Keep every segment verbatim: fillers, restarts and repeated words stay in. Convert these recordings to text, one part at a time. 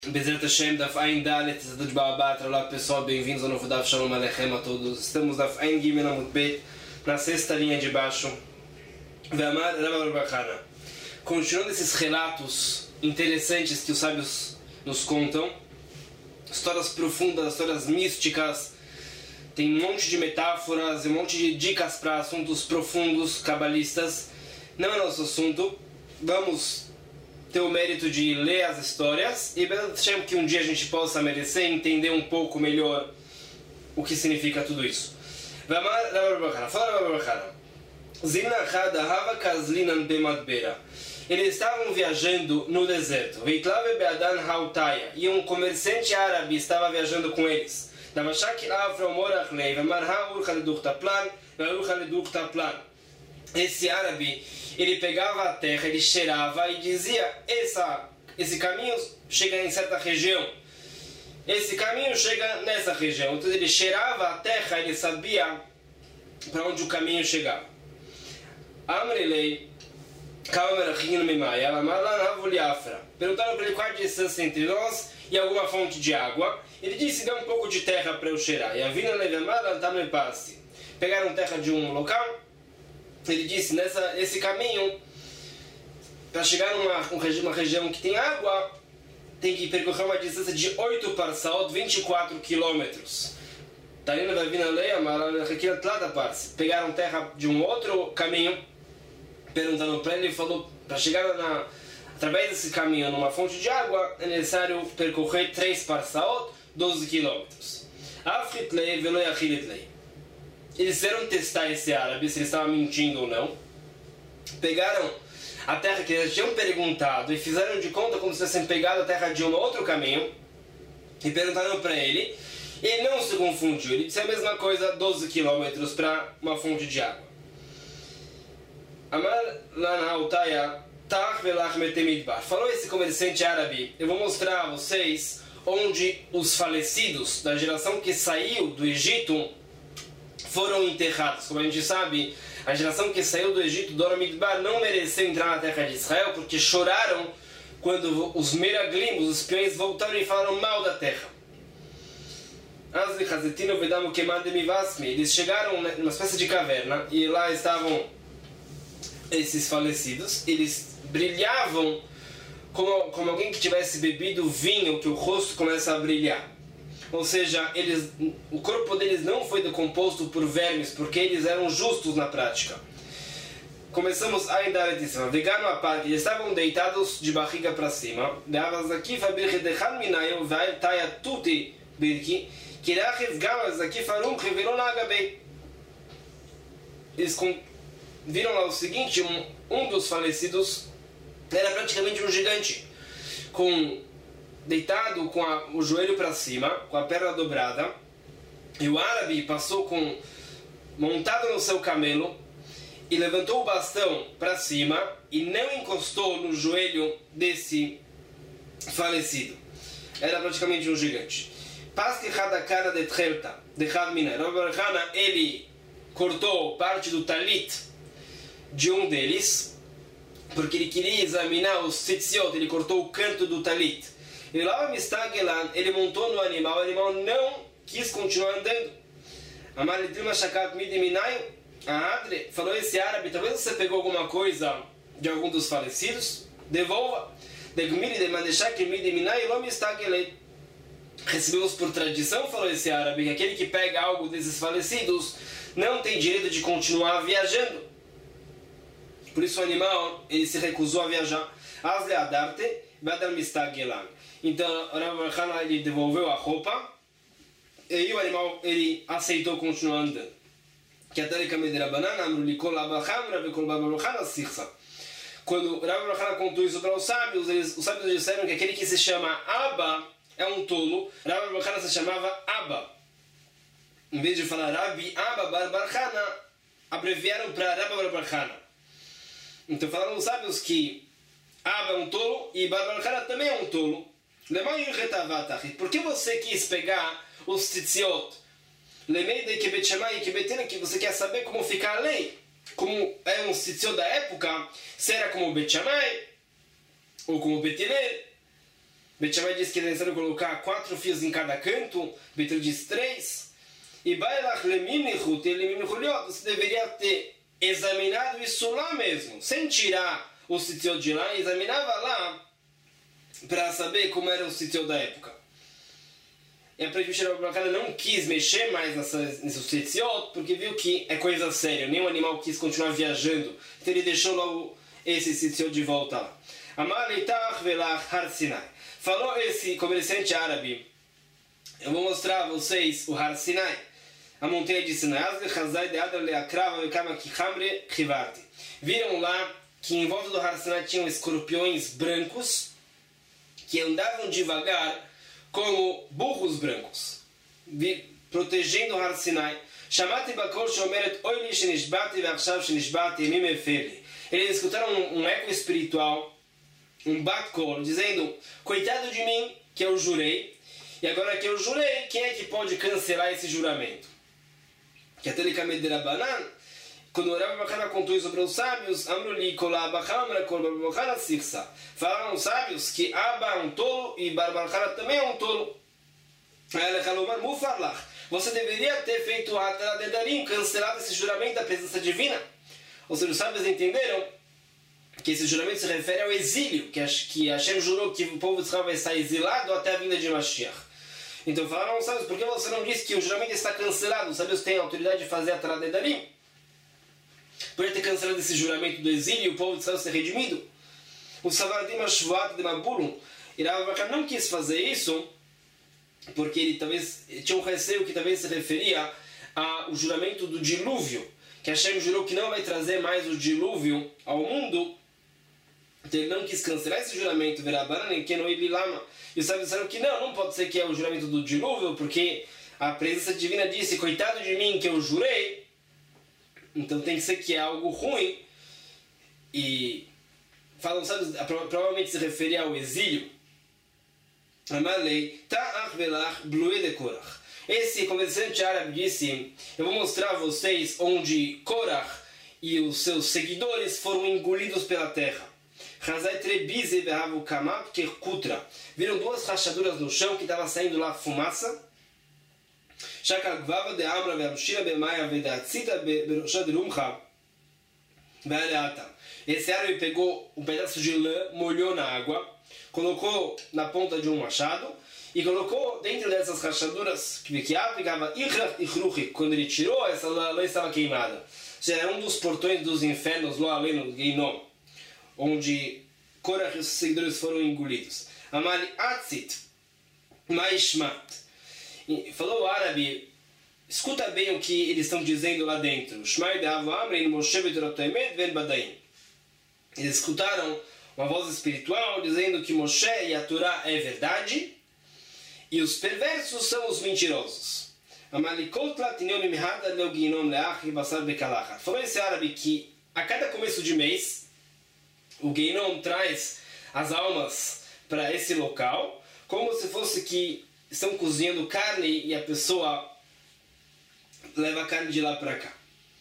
Bezerra Hashem, Daf Ain Dalet, Zadut Ba'abat, olá pessoal, bem-vindos ao novo Daf Shalom Aleichem a todos. Estamos Daf Ain Gimel Amud Bet, na sexta linha de baixo. Ve'amar Rabba Barbachana. Continuando esses relatos interessantes que os sábios nos contam, histórias profundas, histórias místicas, tem um monte de metáforas, um monte de dicas para assuntos profundos, cabalistas. Não é nosso assunto, vamos ter o mérito de ler as histórias e achamos que um dia a gente possa merecer entender um pouco melhor o que significa tudo isso. Eles estavam viajando no deserto. E um comerciante árabe estava viajando com eles. Esse árabe, ele pegava a terra, ele cheirava e dizia: Essa, esse caminho chega em certa região, esse caminho chega nessa região. Então ele cheirava a terra, ele sabia para onde o caminho chegava. Amrelei, perguntaram para ele qual a distância entre nós e alguma fonte de água. Ele disse: dê um pouco de terra para eu cheirar. E a vina passe. Pegaram terra de um local. Ele disse: nessa, esse caminho, para chegar numa uma região que tem água, tem que percorrer uma distância de oito parsaot, vinte e quatro quilômetros. Pegaram terra de um outro caminho, perguntando para ele, ele falou: para chegar na, através desse caminho numa fonte de água, é necessário percorrer três parsaot, doze quilômetros. Eles fizeram testar esse árabe, se ele estava mentindo ou não. Pegaram a terra que eles tinham perguntado e fizeram de conta como se tivessem pegado a terra de um outro caminho. E perguntaram para ele. E ele não se confundiu. Ele disse a mesma coisa, doze quilômetros para uma fonte de água. Falou esse comerciante árabe: eu vou mostrar a vocês onde os falecidos da geração que saiu do Egito foram enterrados. Como a gente sabe, a geração que saiu do Egito, do Midbar, não mereceu entrar na terra de Israel porque choraram quando os meraglim, os espiões, voltaram e falaram mal da terra. Eles chegaram numa espécie de caverna e lá estavam esses falecidos. Eles brilhavam como, como alguém que tivesse bebido vinho, que o rosto começa a brilhar. Ou seja, eles, o corpo deles não foi decomposto por vermes, porque eles eram justos na prática. Começamos a andar de cima. Vegano a parte, eles estavam deitados de barriga para cima. Eles viram lá o seguinte: um, um dos falecidos era praticamente um gigante, com deitado com a, o joelho para cima, com a perna dobrada, e o árabe passou com montado no seu camelo e levantou o bastão para cima e não encostou no joelho desse falecido. Era praticamente um gigante. Ele cortou parte do talit de um deles, porque ele queria examinar os tzitziot. Ele cortou o canto do talit. E lá ele montou no animal, o animal não quis continuar andando. Falou esse árabe: talvez você pegou alguma coisa de algum dos falecidos, devolva. Recebemos por tradição, falou esse árabe, que aquele que pega algo desses falecidos não tem direito de continuar viajando. Por isso o animal, ele se recusou a viajar. Então ele devolveu a roupa e o animal, ele aceitou continuar andando. Quando o Rav Barbachana contou isso para os sábios, eles, os sábios disseram que aquele que se chama Abba é um tolo. Rav Barbachana se chamava Abba. Em vez de falar Rabi Abba Barbachana, abreviaram para Rav Barbachana. Então falaram os sábios que Abba é um tolo e Barbachana também é um tolo. Por que você quis pegar os tzitziot? Que você quer saber como ficar a lei, como é um tzitziot da época, se era como Bet Shammai ou como Bet Hillel. Bet Shammai diz que é necessário colocar quatro fios em cada canto. Bet Hillel diz três. E Bailach Lemimnichut e Lemimnichuliot, você deveria ter examinado isso lá mesmo, sem tirar o sitiot de lá, examinava lá para saber como era o sitiot da época. E a Prefeitura não quis mexer mais nesse sitiot, porque viu que é coisa séria, nenhum animal quis continuar viajando, então ele deixou logo esse sitiot de volta lá. Amar Leitach Velach Har Sinai. Falou esse comerciante árabe, eu vou mostrar a vocês o Har Sinai, a montanha de Sinai. Viram lá que em volta do Har Sinai tinham escorpiões brancos que andavam devagar como burros brancos, protegendo o Har Sinai. Eles escutaram um, um eco espiritual, um bat-kol, dizendo: coitado de mim, que eu jurei, e agora que eu jurei, quem é que pode cancelar esse juramento? Que até ele caminha de Rabanan, quando o Rav Bachana contou isso para os sábios, falaram os sábios que Abba é um tolo e Bar Bachana também é um tolo. Você deveria ter feito a Atara de Darim, cancelado esse juramento da presença divina. Ou seja, os sábios entenderam que esse juramento se refere ao exílio, que Hashem jurou que o povo de Israel vai estar exilado até a vinda de Mashiach. Então falaram aos sábios: por que você não disse que o juramento está cancelado? Os sábios têm a autoridade de fazer a Atara de Darim. Poderia ter cancelado esse juramento do exílio e o povo de Israel ser redimido. O Savadim Ashvat de Mabulum, Rav Bachana não quis fazer isso porque ele talvez tinha um receio que talvez se referia ao juramento do dilúvio, que Hashem jurou que não vai trazer mais o dilúvio ao mundo. Então ele não quis cancelar esse juramento, e os sábios disseram que não, não pode ser que é o juramento do dilúvio, porque a presença divina disse: coitado de mim que eu jurei, então tem que ser que é algo ruim. E falam, sabe, provavelmente se referia ao exílio. Amalei ta'ach velach blué de Korach. Esse conversante árabe disse: eu vou mostrar a vocês onde Korach e os seus seguidores foram engolidos pela terra. Viram duas rachaduras no chão que estava saindo lá fumaça. Esse árabe pegou um pedaço de lã, molhou na água, colocou na ponta de um machado e colocou dentro dessas rachaduras que aplicava quando ele tirou, essa lã estava queimada. Já era um dos portões dos infernos lá além no Geinom, onde Korach e os seguidores foram engolidos. Amali Atzit Maishmat. Falou o árabe: escuta bem o que eles estão dizendo lá dentro. Eles escutaram uma voz espiritual dizendo que Moshe e a Torá é verdade e os perversos são os mentirosos. Falou esse árabe que a cada começo de mês o Geinom traz as almas para esse local, como se fosse que estão cozinhando carne e a pessoa leva a carne de lá para cá.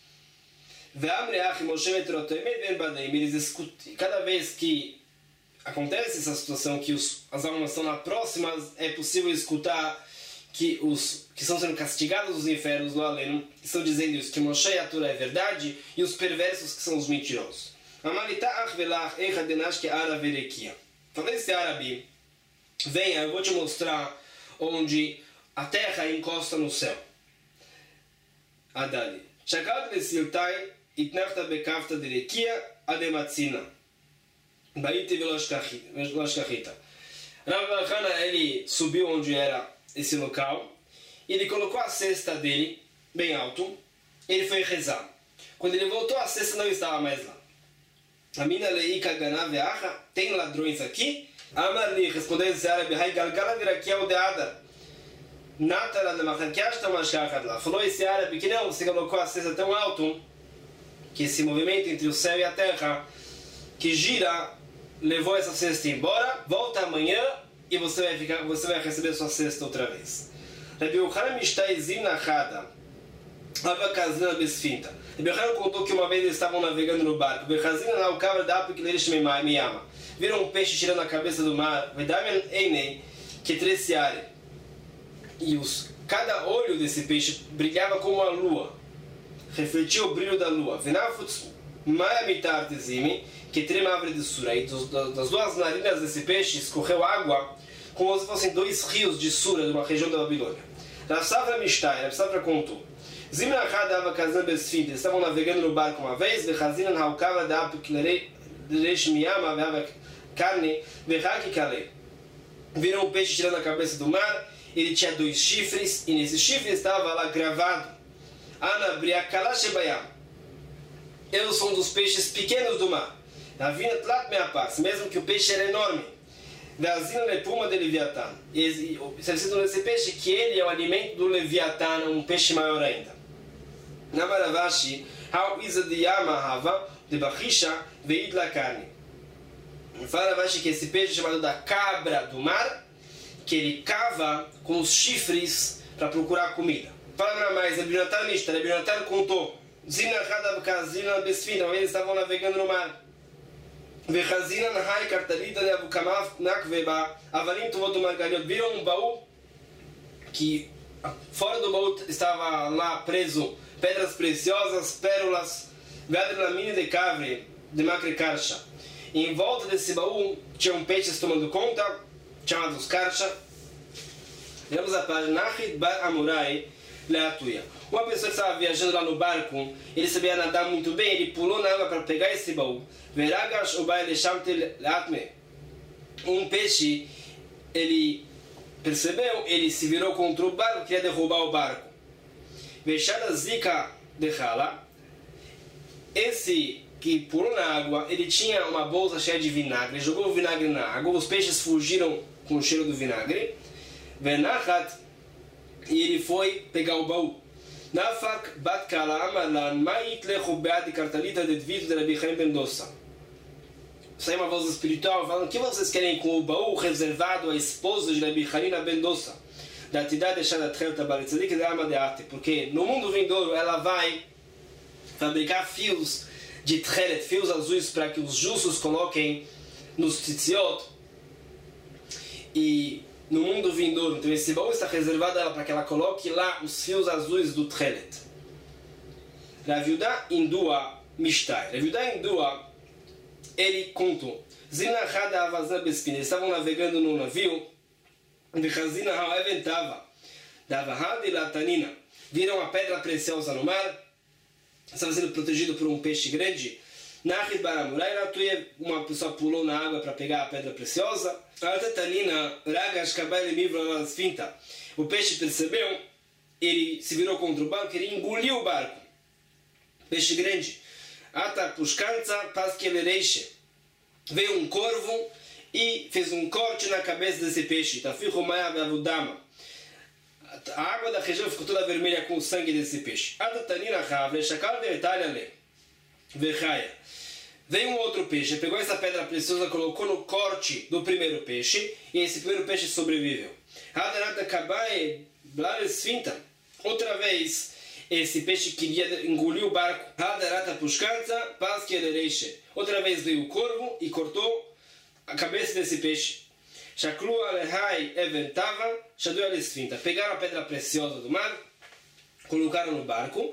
Eles escutam, cada vez que acontece essa situação que os, as almas estão lá próximas, é possível escutar que os que estão sendo castigados nos infernos lá além estão dizendo isso, que Moshe e a Torá é verdade e os perversos que são os mentirosos. Falei esse árabe: venha, eu vou te mostrar onde a terra encosta no céu. Adali. Shakad lesiltai itnachta bekafta derekia adematzina. Baite veloshkachita. Rav Bachana, ele subiu onde era esse local e ele colocou a cesta dele bem alto. Ele foi rezar. Quando ele voltou, a cesta não estava mais lá. Amina leika ganaveacha, tem ladrões aqui? Amarli, respondeu esse árabe: hai galgala virakia odeada. Natara de Machankiashta Mashkachad lá. Falou esse árabe que não, você colocou a cesta tão alto que esse movimento entre o céu e a terra que gira levou essa cesta embora. Volta amanhã e você vai ficar, você vai receber sua cesta outra vez. Rabi Yochanan Mishtai Zimnachada Abakazna Besfinta. Rebbe contou que uma vez eles estavam navegando no barco. Viram um peixe tirando a cabeça do mar. E os, cada olho desse peixe brilhava como a lua. Refletia o brilho da lua. Que tremava de sura. E das duas narinas desse peixe escorreu água como se fossem dois rios de sura de uma região da Babilônia. Rav Safra Mishtai, Rav Safra contou. Zimrachá dava casando besfint. Eles estavam navegando no barco uma vez. Vechazinan haukava da apiklereish miyama veava carne vechaki kalei. Viram um peixe tirando a cabeça do mar. Ele tinha dois chifres e nesse chifre estava lá gravado Ana briakala shebayam. Eu sou um dos peixes pequenos do mar. Ravina tlat meapas, mesmo que o peixe era enorme. Vazina lepuma de Leviatã. Você precisa desse peixe que ele é o alimento do Leviatã, um peixe maior ainda. Namaravashi, how is the yama hava de bachisha veid la carne. Fala Ravashi que esse peixe é chamado da cabra do mar, que ele cava com os chifres para procurar comida. Fala mais, Rebbe Mishta, Rebbe contou. Zina Hadav Kazina Besfina, eles estavam navegando no mar. Vechazina Nahai Kartalita de Avukamav Nakveba, Avalim Tuvot do Margaliot. Viram um baú que fora do baú estava lá preso pedras preciosas, pérolas, Vedramine de Cavre, de Makrikarsha. E em volta desse baú tinham peixes tomando conta, chamados Karsha. Vamos à página Nahid Bar Amurai Leatuia. Uma pessoa que estava viajando lá no barco, ele sabia nadar muito bem, ele pulou na água para pegar esse baú. Veragash Ubai Leshamtel Latme. Um peixe, ele percebeu, ele se virou contra o barco, queria derrubar o barco. Veshada Zika Dechala. Esse que pulou na água, ele tinha uma bolsa cheia de vinagre, ele jogou o vinagre na água, os peixes fugiram com o cheiro do vinagre. Venachat, e ele foi pegar o baú. Nafak bat kala amalan mait lechu bead kartalita de dvito de Rabbi Chaim ben Dossa. Saiu uma voz espiritual falando: o que vocês querem com o baú reservado à esposa de Rabbi Chaim ben Dossa? Da tidade deixada treta baritzadik de ama de arte. Porque no mundo vindouro ela vai fabricar fios de tchelet, fios azuis, para que os justos coloquem nos tzitziot. E no mundo vindouro, então esse baú está reservado a ela para que ela coloque lá os fios azuis do tchelet. Rav Yehuda Indua Mishtai. Rav Yehuda Indua, ele contou: Zina Hada Avazna Bespina. Eles estavam navegando no navio. Vechazina Haeventava. Davahad e Latanina. Viram a pedra preciosa no mar. Estava sendo protegido por um peixe grande. Nahid Baramurai Latuye, uma pessoa pulou na água para pegar a pedra preciosa. Altatanina Ragash Kabel Mivra Finta. O peixe percebeu, ele se virou contra o barco, ele engoliu o barco. Peixe grande. Ata Pushkanza Paskelereiche. Veio um corvo e fez um corte na cabeça desse peixe. Tafihu Maya Avudama. A água da região ficou toda vermelha com o sangue desse peixe. Altatanina Havre Shakal de Itália Le. Vechaya. Veio um outro peixe, pegou essa pedra preciosa, colocou no corte do primeiro peixe, e esse primeiro peixe sobreviveu. Outra vez, esse peixe queria engolir o barco. Outra vez veio o corvo e cortou a cabeça desse peixe. Pegaram a pedra preciosa do mar, colocaram no barco.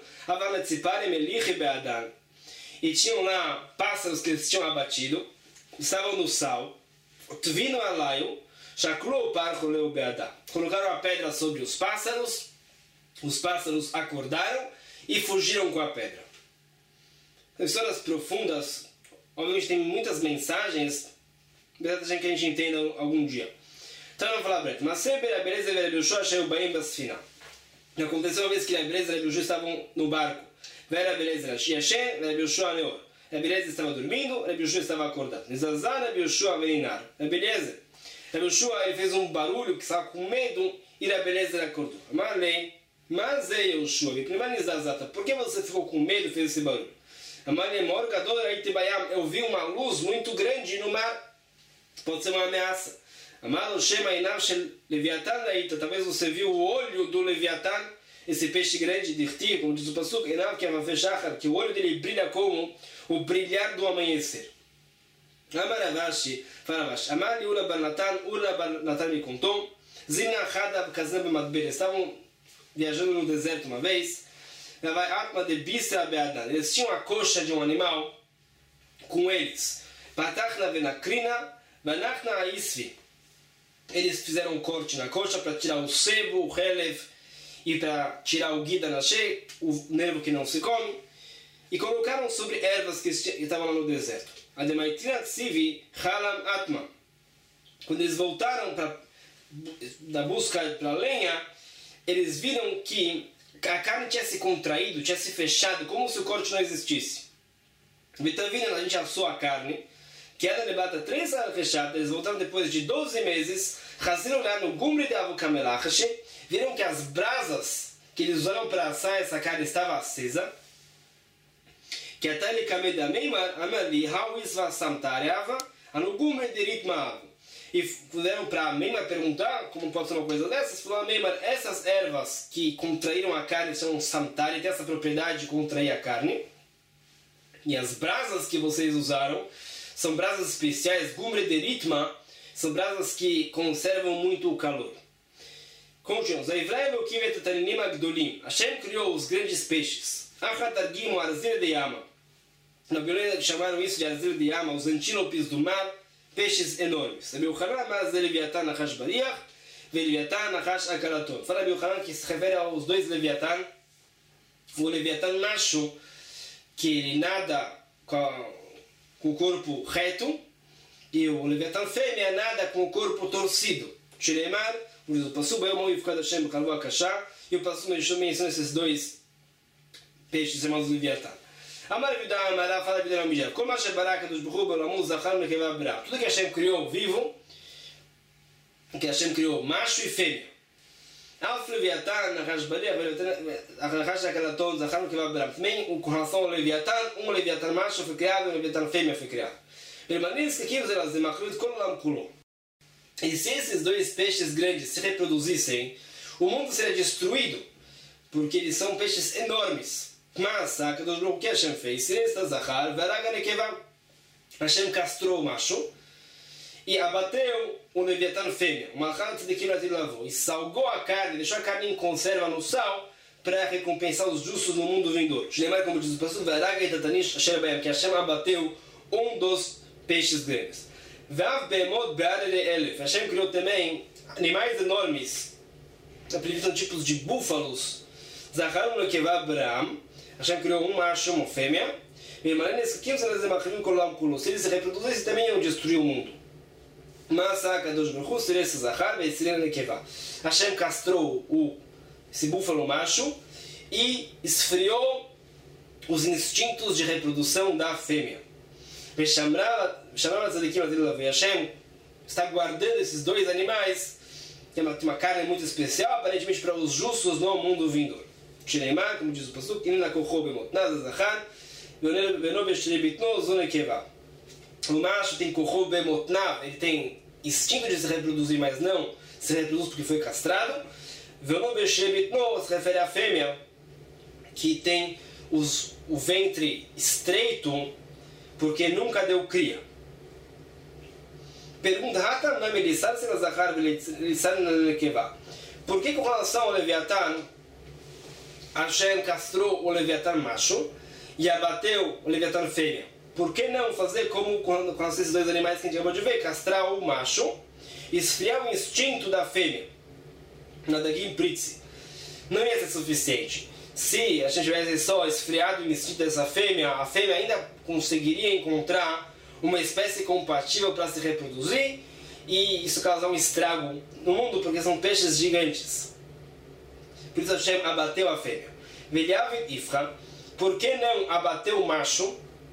E tinham lá pássaros que eles tinham abatido, estavam no sal. Tvino alaio, shaklu parco leu beadá. Colocaram a pedra sobre os pássaros, os pássaros acordaram e fugiram com a pedra. Histórias profundas, obviamente tem muitas mensagens, mas que a gente entenda algum dia. Então vamos falar breto. Mas sempre a beleza e a Yoshua achei baim basfina. Aconteceu uma vez que a beleza e a Yoshua estavam no barco. Vera beleza, Yashem, Rabbi Yoshua Neor. A beleza estava dormindo, Rabbi Yoshua estava acordado. Nizazar, Rabbi Yoshua Veninar. A beleza, Rabbi Yoshua ele fez um barulho que estava com medo e a beleza acordou. Amalei, mas é Yoshua, por que você ficou com medo e fez esse barulho? Amalei, Morgador, eu vi uma luz muito grande no mar. Pode ser uma ameaça. Amalei, Shema Inav Shel Leviatã, talvez você viu o olho do Leviatã. esse peixe grande de Rti, como diz o Pasuk, que o olho dele brilha como o brilhar do amanhecer. Amar Ravashi, fala Ravashi, Amar Ula bar Natan, Ula bar Natan me contou, Zina Hada Kazan Bemadber, estavam viajando no deserto uma vez, vai Atma de Bisra Beadan, eles tinham a coxa de um animal com eles, Patachna Venakrina, Vanachna Isvi, eles fizeram um corte na coxa para tirar o sebo, o relev, e para tirar o guida na cheia, o nervo que não se come, e colocaram sobre ervas que estavam lá no deserto. Ademaitina Tsivi Halam Atma. Quando eles voltaram pra, da busca para a lenha, eles viram que a carne tinha se contraído, tinha se fechado, como se o corte não existisse. Vitavina, a gente assou a carne, que ela levanta três anos fechadas, eles voltaram depois de doze meses, raziram lá no gumri de Avukamelachashi, viram que as brasas que eles usaram para assar essa carne estava acesa, que até ele cameda meimar, amali, hauis vasamtareava, anugumre de ritma. E puderam para Meimar perguntar como pode ser uma coisa dessas. Falou a Meimar, essas ervas que contraíram a carne são samtari, tem essa propriedade de contrair a carne. E as brasas que vocês usaram são brasas especiais, gumre de ritma, são brasas que conservam muito o calor. Continuamos. Hashem criou os grandes peixes. Achatargim, o arzir de Yama. Na Bíblia chamaram isso de arzir de Yama, os antílopes do mar, peixes enormes. Rabi Yochanan, mas de Leviatã Nachash Bariach, e Leviatã Nachash Akaraton. Fala Rabi Yochanan que se refere aos dois Leviatã. O Leviatã macho, que ele nada com, com o corpo reto, e o Leviatã fêmea nada com o corpo torcido. Shiremar, o Passu Bayom e Fukad Hashem Kalvu Akashá, e o Passu Meishomim são esses dois peixes chamados Leviatã. Amar Vidá, Amará, fala Vidá Namijá. Como Hashem Baraka dos Buhu, Balamu, Zachar, Mekevá, Brá. Tudo que Hashem criou vivo, que Hashem criou macho e fêmea. Alf Leviatã, Nachash Bariach, Nachash Akaraton, Zachar, Mekevá, Brá. Também, com relação ao Leviatã, um Leviatã macho foi criado e um Leviatã fêmea foi criado. Permanece que aqui os elas demacruit Kololam Kulo. E se esses dois peixes grandes se reproduzissem, o mundo seria destruído, porque eles são peixes enormes. Mas, a Kadosh Baruch Hu que Hashem fez, Siresta Zahar, Varaga Nekeva, Hashem castrou o macho e abateu o Leviatã fêmea, uma rata de que ele lavou, e salgou a carne, deixou a carne em conserva no sal, para recompensar os justos no mundo vindouro. Lembra como diz o pastor, Varaga e Tatanish Hashem Bayam, que Hashem abateu um dos peixes grandes. Vav Be'emot Be'arele Elef, Hashem criou também animais enormes, são tipos de búfalos. Zaharum Lekeva Abraham, Hashem criou um macho e uma fêmea. Se eles se reproduzissem, também iam destruir o mundo. Mas Hashem castrou o, esse búfalo macho e esfriou os instintos de reprodução da fêmea. Hashem está guardando esses dois animais, que é uma, uma carne muito especial, aparentemente para os justos no mundo vindouro. Shneimar, como diz o pasuk, Inna kocho bemotnaz zachar, veno beshrebitno zonekeva. O macho tem kocho bemotnav, ele tem instinto de se reproduzir, mas não se reproduz porque foi castrado. Veno beshrebitno se refere à fêmea, que tem os, o ventre estreito, porque nunca deu cria. Pergunta, Hatam na Melissar se na zachar velissar na nekeva. Por que com relação ao Leviatã, Hashem castrou o Leviatã macho e abateu o Leviatã fêmea? Por que não fazer como com, com esses dois animais que a gente acabou de ver? Castrar o macho e esfriar o instinto da fêmea. Na Dagim Pritzi. Não ia ser suficiente. Se a gente tivesse só esfriado o instinto dessa fêmea, a fêmea ainda conseguiria encontrar uma espécie compatível para se reproduzir e isso causar um estrago no mundo, porque são peixes gigantes. Por isso Hashem abateu a fêmea. Velhavit Ifra, por que não abateu o macho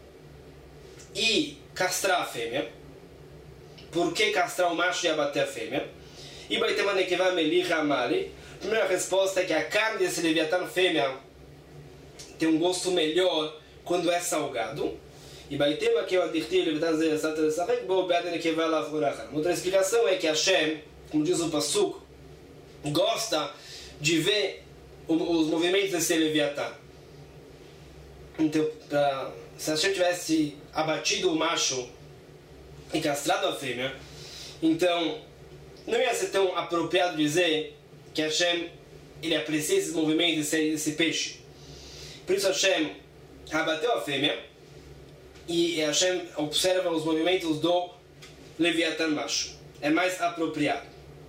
e castrar a fêmea? Por que castrar o macho e abater a fêmea? E Baitemanekeva Melicha Amali. A primeira resposta é que a carne desse Leviatã fêmea tem um gosto melhor quando é salgado. E Baitema que eu adictei o Leviatã Zerasat Sarek, Bo Beadenekeva Lavurachan. Outra explicação é que Hashem, como diz o Pasuk, gosta de ver os movimentos desse Leviatã. Então, pra, se Hashem tivesse abatido o macho e castrado a fêmea, então não ia ser tão apropriado dizer que Hashem ele aprecia esses movimentos desse, desse peixe. Por isso Hashem abateu a fêmea e Hashem observa os movimentos do Leviatã macho. É mais apropriado.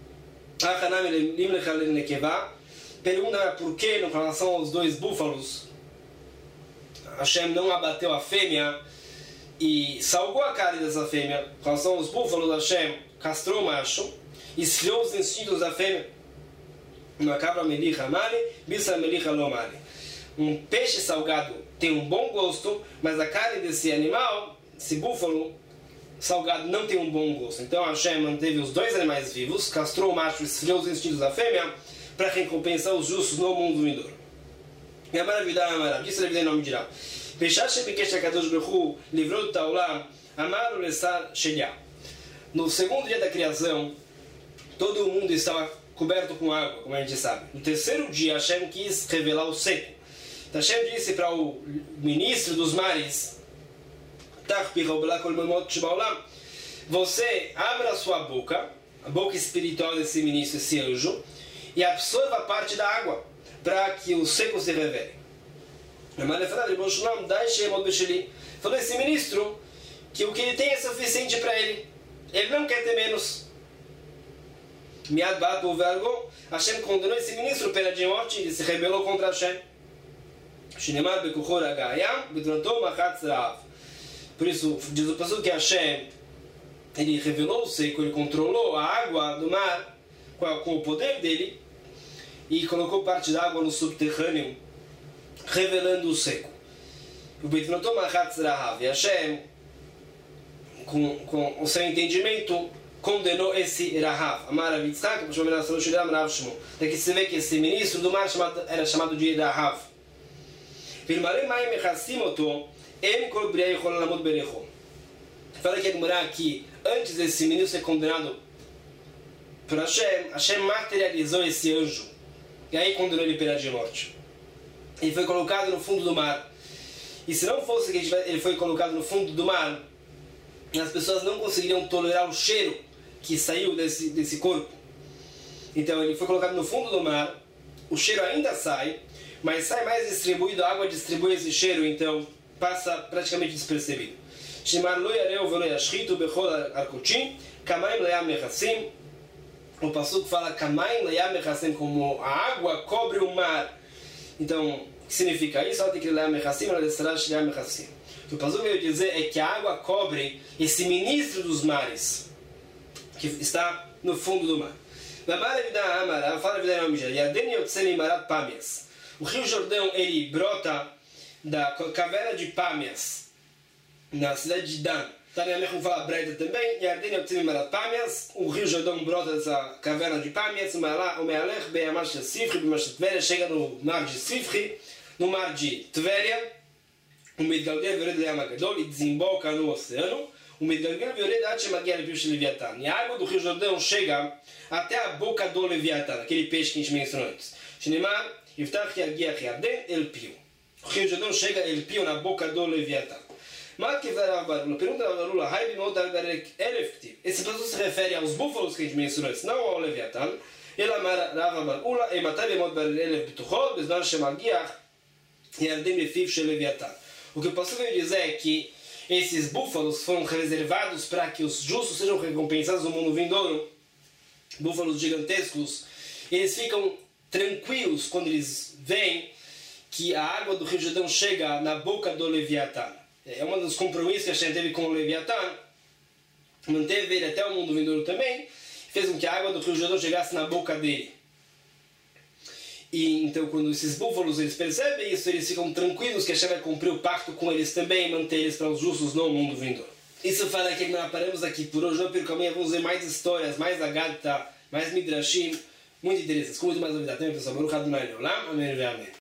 Pergunta por que, em relação aos dois búfalos, Hashem não abateu a fêmea e salgou a carne dessa fêmea. Em relação aos búfalos, Hashem castrou o macho e esfriou os instintos da fêmea. Uma cabra melicha male, bisa melicha lo male. Um peixe salgado tem um bom gosto, mas a carne desse animal, esse búfalo salgado, não tem um bom gosto. Então Hashem manteve os dois animais vivos, castrou o macho e esfriou os instintos da fêmea para recompensar os justos no mundo vindouro. E a maravilha, a maravilha, isso deve ter nome de Rá. Peshache Bikesh HaKadosh Baruch Hu livrou do Taulam, Amar Ulessar Shelia. No segundo dia da criação, todo o mundo estava coberto com água, como a gente sabe. No terceiro dia, Hashem quis revelar o seco. Então Hashem disse para o ministro dos mares, você abra a sua boca, a boca espiritual desse ministro, esse anjo, e absorva parte da água, para que o seco se revele. Falou esse ministro que o que ele tem é suficiente para ele. Ele não quer ter menos. Miad Bat Uvergo, Hashem condenou esse ministro pela de morte e se rebelou contra Hashem. Shinemar Bekuchor Agayam, Betrantou Machatz Rav. Por isso, diz o pastor que Hashem ele revelou o seco, ele controlou a água do mar com, a, com o poder dele e colocou parte da água no subterrâneo, revelando o seco. O Betrantou Machatz Rav. E Hashem, com, com o seu entendimento, condenou esse Rahav. Amar Avitzhak, daqui se vê que esse ministro do mar chamado, era chamado de Rahav. Fala que a Gemara aqui, antes desse ministro ser condenado por Hashem, Hashem materializou esse anjo. E aí condenou ele pela de morte. Ele foi colocado no fundo do mar. E se não fosse que ele foi colocado no fundo do mar, as pessoas não conseguiriam tolerar o cheiro que saiu desse, desse corpo. Então ele foi colocado no fundo do mar, o cheiro ainda sai, mas sai mais distribuído, a água distribui esse cheiro, então passa praticamente despercebido. O passuco fala como a água cobre o mar. Então, o que significa isso? O que o passuco veio dizer é que a água cobre esse ministro dos mares, que está no fundo do mar. O rio Jordão ele brota da caverna de Pâmias, na cidade de Dan. Como fala Breda também, o rio Jordão brota dessa caverna de Pâmias, chega no mar de Sifri, no mar de Tveria, o Midgalgel Vered Leamagadol, e desemboca no oceano. O Midgalgel Vered Achemagia Leviush Leviatã. E a água do rio Jordão chega até a boca do Leviatã, aquele peixe que a gente mencionou antes. Shinemar, Yiftach Yagiach Yarden, El Pio. O rio Jordão chega El Pio na boca do Leviatã. Pergunta da Lula, esse passo se refere aos búfalos que a gente mencionou antes, não ao Leviatã. Ela Rava Barula, e Matai Mod Barelef Bituchol, Besnar Shemagiach Yarden Lefiv Shel Leviatã. O que eu posso dizer é que esses búfalos foram reservados para que os justos sejam recompensados no mundo vindouro. Búfalos gigantescos, eles ficam tranquilos quando eles veem que a água do rio Jordão chega na boca do Leviatã. É um dos compromissos que a gente teve com o Leviatã, manteve ele até o mundo vindouro também, fez com que a água do rio Jordão chegasse na boca dele. E então, quando esses búfalos eles percebem isso, eles ficam tranquilos que a gente vai cumprir o pacto com eles também e manter eles para os justos no mundo vindouro. Isso fala que nós paramos aqui por hoje, não perca o caminho, vamos ver mais histórias, mais Agadta, mais Midrashim, muito interessantes, com muito mais novidade. Também, pessoal, Baruch Adonai Leolam, amém e amém.